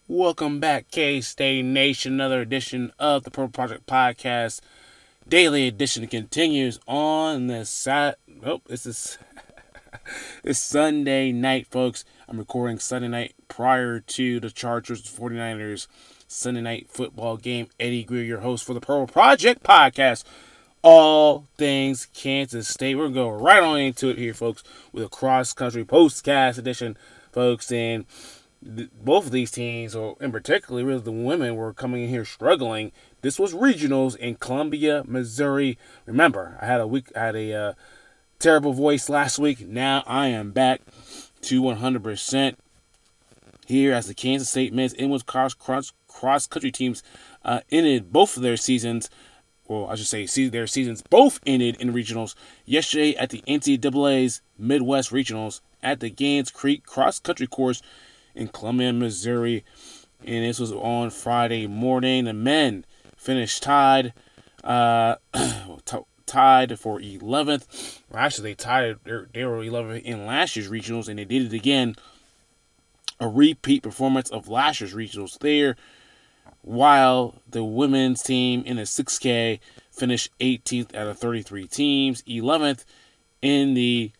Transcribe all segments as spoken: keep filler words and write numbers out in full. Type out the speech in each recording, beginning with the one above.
Welcome back, K-State Nation. Another edition of the Purple Project Podcast. Daily edition continues on this Sat. Oh, this is it's Sunday night, folks. I'm recording Sunday night prior to the Chargers 49ers Sunday night football game. Eddie Greer, your host for the Purple Project Podcast. All things Kansas State. We're going to go right on into it here, folks, with a cross-country postcast edition, folks. And both of these teams, or in particular, really the women, were coming in here struggling. This was regionals in Columbia, Missouri. Remember, I had a week, I had a uh, terrible voice last week. Now I am back to one hundred percent here as the Kansas State men's and women's cross cross cross country teams uh, ended both of their seasons. Well, I should say see, their seasons both ended in regionals yesterday at the N C double A's Midwest Regionals at the Gans Creek Cross Country Course in Columbia, Missouri, and this was on Friday morning. The men finished tied, uh, t- tied for eleventh. Well, actually, they tied. They were eleventh in last year's regionals, and they did it again. A repeat performance of last year's regionals there. While the women's team in the six K finished eighteenth out of thirty-three teams, eleventh in the,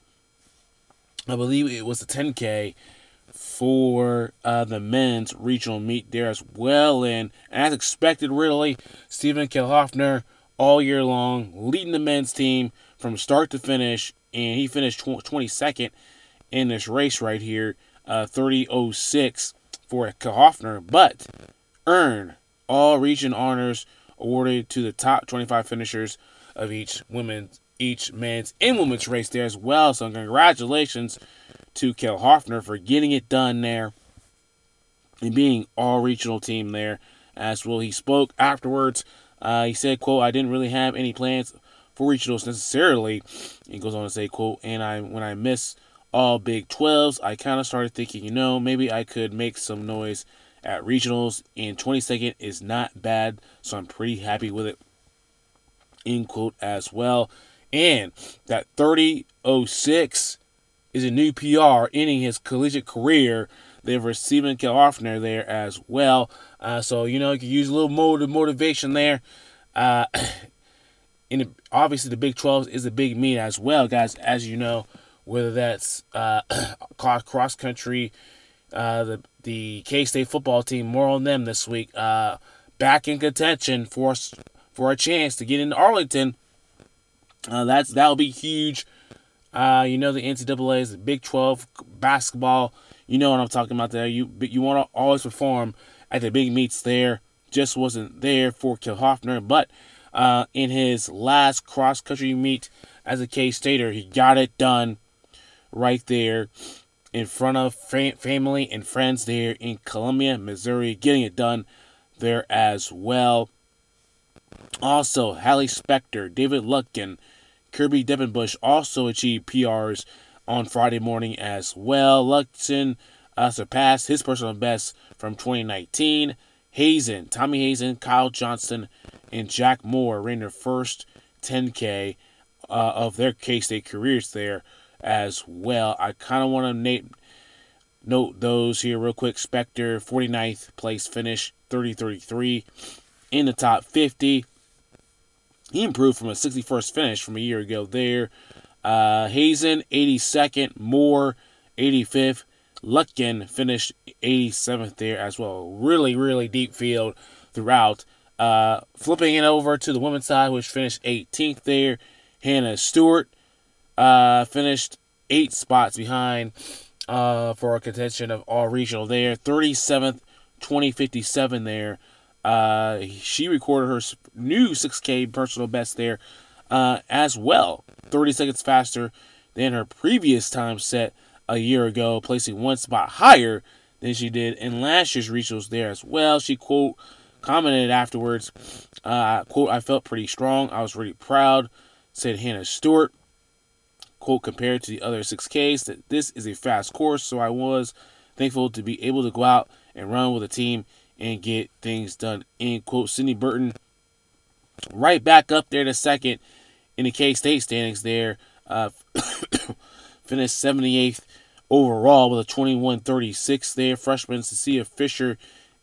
I believe it was the ten K. For uh, the men's regional meet there as well. And as expected, really, Stephen Kilhoffner all year long leading the men's team from start to finish. And he finished twenty-second in this race right here, uh, thirty oh six for Kilhoffner. But earned all region honors awarded to the top twenty-five finishers of each women's, each men's and women's race there as well. So congratulations to Kilhoffner for getting it done there and being all regional team there as well. He spoke afterwards. Uh, he said, quote, I didn't really have any plans for regionals necessarily. He goes on to say, quote, and I when I miss all Big twelves, I kind of started thinking, you know, maybe I could make some noise at regionals, and twenty-second is not bad, so I'm pretty happy with it, end quote, as well. And that thirty oh six is a new P R, ending his collegiate career there for Stephen Kilhoffner there as well. Uh, so, you know, you can use a little motive motivation there. Uh, in the, obviously, the Big twelve is a big meet as well, guys, as you know, whether that's uh, cross country, uh, the, the K-State football team, more on them this week, uh, back in contention for, for a chance to get into Arlington. Uh, that's That'll be huge. Uh, you know the N C double A is the Big twelve basketball. You know what I'm talking about there. You you want to always perform at the big meets there. Just wasn't there for Kilhoffner. But uh, in his last cross-country meet as a K-Stater, he got it done right there in front of fa- family and friends there in Columbia, Missouri. Getting it done there as well. Also, Hallie Specter, David Lutkin, Kirby Devenbush also achieved P Rs on Friday morning as well. Lutkin uh, surpassed his personal best from twenty nineteen. Hazen, Tommy Hazen, Kyle Johnston, and Jack Moore ran their first ten K uh, of their K-State careers there as well. I kind of want to na- note those here real quick. Specter, forty-ninth place finish, thirty thirty-three in the top fifty. He improved from a sixty-first finish from a year ago there. Uh, Hazen, eighty-second. Moore, eighty-fifth. Lutkin finished eighty-seventh there as well. Really, really deep field throughout. Uh, flipping it over to the women's side, which finished eighteenth there. Hannah Stewart uh, finished eight spots behind uh, for a contention of all regional there. thirty-seventh, twenty fifty-seven there. Uh, she recorded her new six K personal best there uh, as well. thirty seconds faster than her previous time set a year ago, placing one spot higher than she did in last year's regionals there as well. She, quote, commented afterwards, uh, quote, I felt pretty strong. I was really proud, said Hannah Stewart. Quote, compared to the other six Ks, that this is a fast course, so I was thankful to be able to go out and run with a team and get things done, end quote. Sydney Burton right back up there to second in the K-State standings there. Uh, finished seventy-eighth overall with a twenty-one thirty-six there. Freshman Cecilia Fisher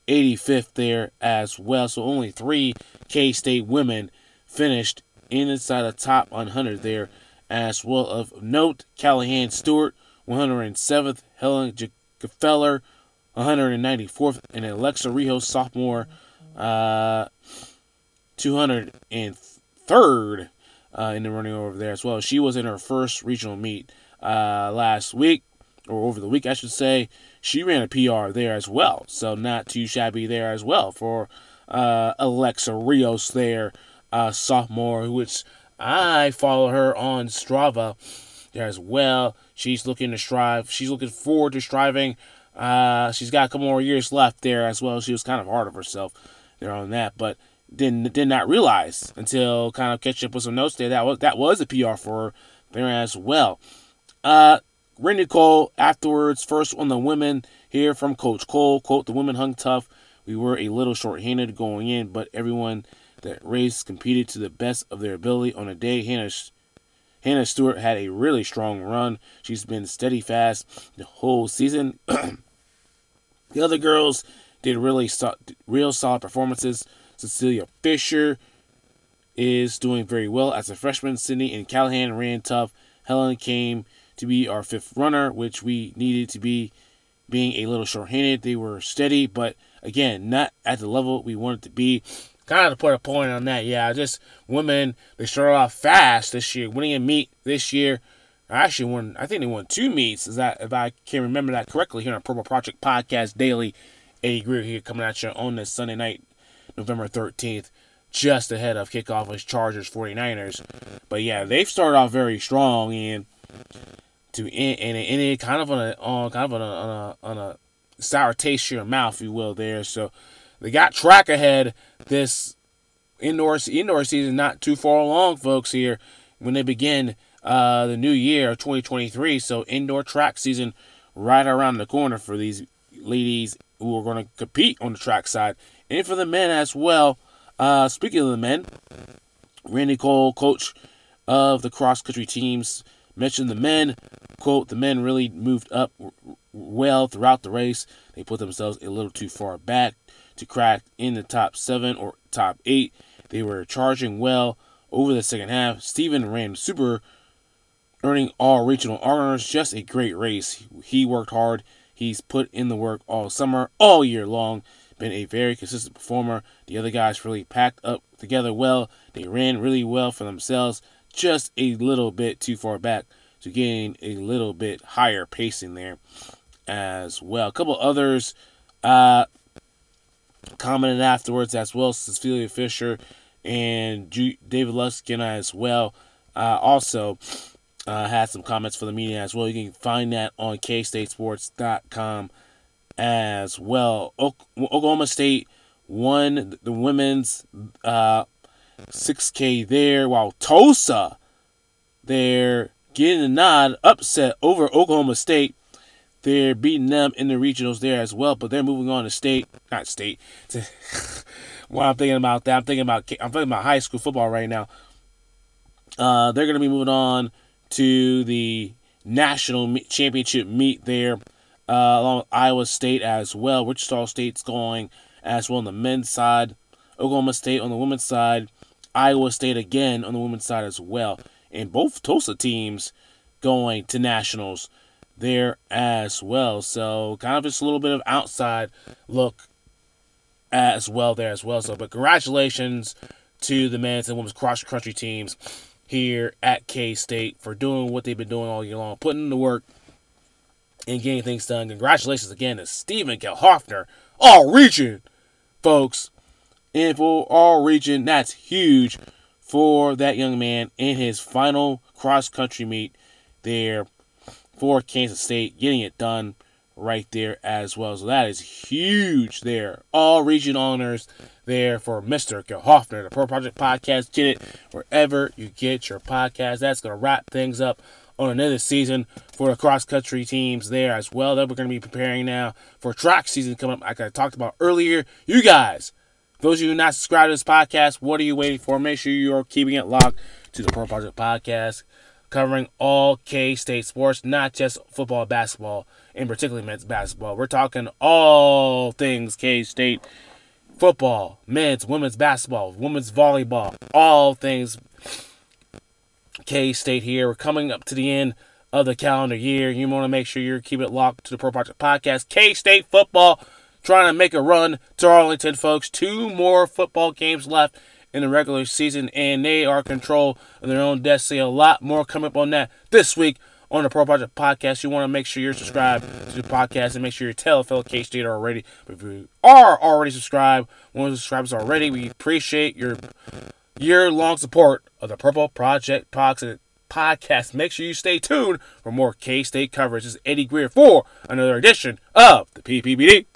eighty-fifth there as well. So only three K-State women finished inside the top one hundred there as well. Of note, Callahan Stewart, one hundred seventh, Helen Gefeller, one hundred ninety-fourth, and Alexa Rios, sophomore, uh, two hundred third uh, in the running over there as well. She was in her first regional meet uh, last week, or over the week, I should say. She ran a P R there as well, so not too shabby there as well for uh, Alexa Rios there, uh, sophomore, which I follow her on Strava there as well. She's looking to strive. She's looking forward to striving. Uh, she's got a couple more years left there as well. She was kind of hard of herself there on that, but didn't did not realize until kind of catching up with some notes there that was that was a P R for her there as well. Uh, Randy Cole afterwards, first on the women here from Coach Cole. Quote, "The women hung tough. We were a little short-handed going in, but everyone that raced competed to the best of their ability on the day. Hannah Hannah Stewart had a really strong run. She's been steady fast the whole season." The other girls did really so- real solid performances. Cecilia Fisher is doing very well as a freshman. Sydney and Callahan ran tough. Helen came to be our fifth runner, which we needed to be, being a little short-handed. They were steady, but again, not at the level we wanted to be. Kind of to put a point on that, yeah, just women, they started off fast this year, winning a meet this year. Actually won, I think they won two meets, is that, if I can remember that correctly, here on Purple Project Podcast Daily. Eddie Greer here coming at you on this Sunday night, November thirteenth, just ahead of kickoff with Chargers forty-niners. But yeah, they've started off very strong, and to end, and it ended kind of on a on kind of on a, on a on a sour taste in your mouth, if you will, there. So they got track ahead this indoor indoor season, not too far along, folks, here when they begin uh, the new year, twenty twenty-three. So indoor track season right around the corner for these ladies who are going to compete on the track side, and for the men as well. Uh, speaking of the men, Randy Cole, coach of the cross-country teams, mentioned the men. Quote, "The men really moved up well throughout the race. They put themselves a little too far back to crack in the top seven or top eight. They were charging well over the second half. Steven ran super, earning all regional honors. Just a great race. He worked hard. He's put in the work all summer, all year long. Been a very consistent performer. The other guys really packed up together well. They ran really well for themselves. Just a little bit too far back to gain a little bit higher pacing there as well." A couple others uh, commented afterwards as well. Cecilia Fisher and Ju- David Luskin as well. Uh, also uh, had some comments for the media as well. You can find that on K State Sports dot com as well. O- Oklahoma State won the women's uh, six K there, while Tulsa, they're getting a nod, upset over Oklahoma State. They're beating them in the regionals there as well, but they're moving on to state, not state. To, while I'm thinking about that, I'm thinking about I'm thinking about high school football right now. Uh, they're going to be moving on to the national championship meet there, uh, along with Iowa State as well. Wichita State's going as well on the men's side. Oklahoma State on the women's side. Iowa State again on the women's side as well. And both Tulsa teams going to nationals there as well. So kind of just a little bit of outside look as well there as well. So, but congratulations to the men's and women's cross-country teams here at K-State for doing what they've been doing all year long, putting in the work and getting things done. Congratulations again to Stephen Gelhoffner, all region, folks. And for all region, that's huge for that young man in his final cross-country meet there for Kansas State, getting it done right there as well. So that is huge there. All region honors there for Mister Gelhoffner. The Pro Project Podcast, get it wherever you get your podcast. That's going to wrap things up on another season for the cross-country teams there as well. That we're going to be preparing now for track season coming up, like I talked about earlier. You guys, those of you who are not subscribed to this podcast, what are you waiting for? Make sure you are keeping it locked to the Pro Project Podcast. covering all K-State sports, not just football and basketball, and particularly men's basketball. We're talking all things K-State football, men's, women's basketball, women's volleyball, all things K-State here. We're coming up to the end of the calendar year. You want to make sure you're keeping it locked to the Pro Project Podcast. K-State football trying to make a run to Arlington, folks. Two more football games left in the regular season, and they are in control of their own destiny. A lot more coming up on that this week on the Pro Project Podcast. You want to make sure you're subscribed to the podcast and make sure you tell a fellow K-State already. But if you are already subscribed, one of the subscribers already, we appreciate your year-long support of the Purple Project Podcast. Make sure you stay tuned for more K-State coverage. This is Eddie Greer for another edition of the P P B D.